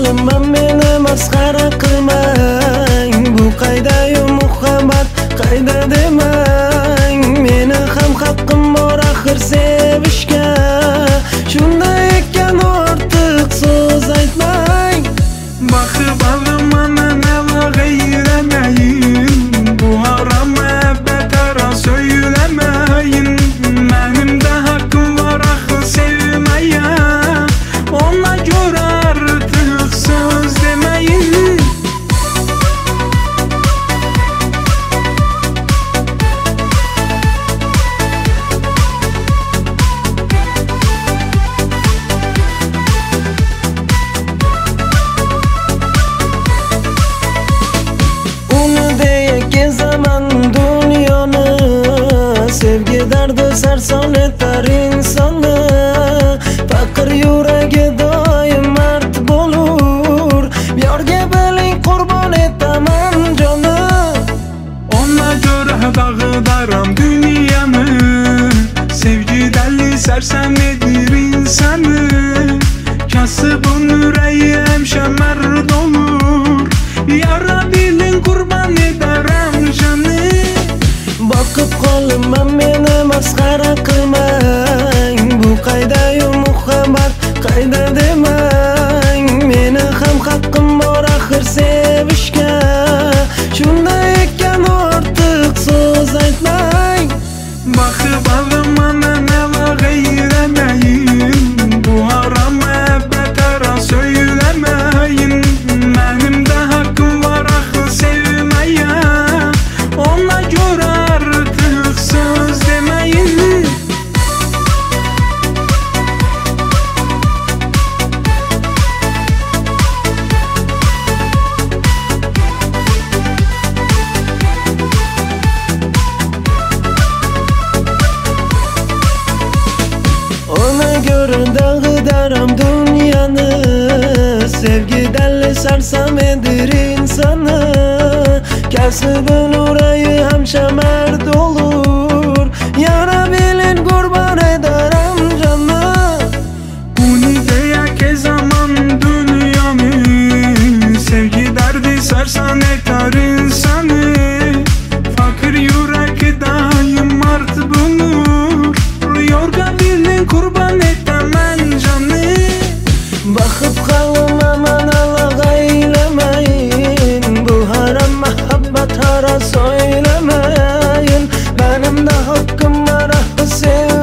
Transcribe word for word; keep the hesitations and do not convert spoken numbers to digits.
qolman meni masxara qilmang. Bu qaydayu muhabbat qayda demang. Meni ham haqqim bor axir sevishga. Shunday ekan ortiq so'z aytmang. Bakıp alımana neva gayremeyin. Bu haram muhabbet ara söylemeyin. Benim de hakkım var akıl sevmeye. Ona göre artık söz demeyin. Sevgi dardi sarson etar insonni. Faqir yuragi doim mard bo'lur. Yorga biling qurbon etaman jonni. Ona göre dağıdarım dünyanı. Sevgi deli sersem edir insanı. Kasıbın yüreği hemşe merd olur. Yara bilin kurban ederim canı. Bakıp qolman meni masxara qilmang. Bu qaydayu muhabbat qayda demang. Meni ham haqqim bor axir sevishga. Shunday ekan ortiq so'z aytmang. Bakıp alımana neva gayremeyin. Bu haram muhabbet ara söylemeyin. Benim de hakkım var akıl sevmeye. Ona göre artık söz demeyin. Ona göre dağıdarım dünyanı. Sevgi deli sarsam edir insanı. Kasıbın uğrayı hemşe merd olur. Yara bilin kurban ederim canı. Bunu diye ke zaman dünyamı. Sevgi derdi sarsan etar insanı. Fakir yürek daim mart bulur. Yorga bilin kurban etemem canı. Bakıp kalmam analık eylemeyin. Bu haram muhabbet ara söylemeyin. Benim de hakkım var ah sev